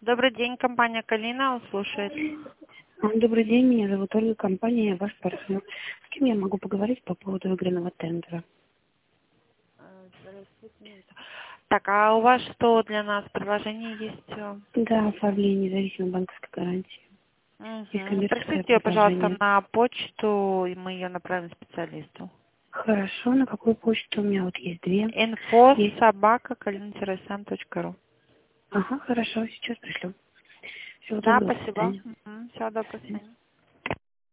Добрый день, компания «Калина», он слушает. Добрый день, меня зовут Ольга, компания «Ваш партнер». С кем я могу поговорить по поводу выигранного тендера? Так, а у вас что для нас? Предложение есть? Да, оформление независимой банковской гарантии. Есть Угу. коммерческое Пришлите ее, пожалуйста, предложение. на почту, и мы ее направим специалисту. Хорошо, на какую почту? У меня вот есть две. Есть. info@kalina-ру. Ага, хорошо, сейчас пришлю. Всего Да, доброго, до спасибо. свидания. Всего доброго, до свидания.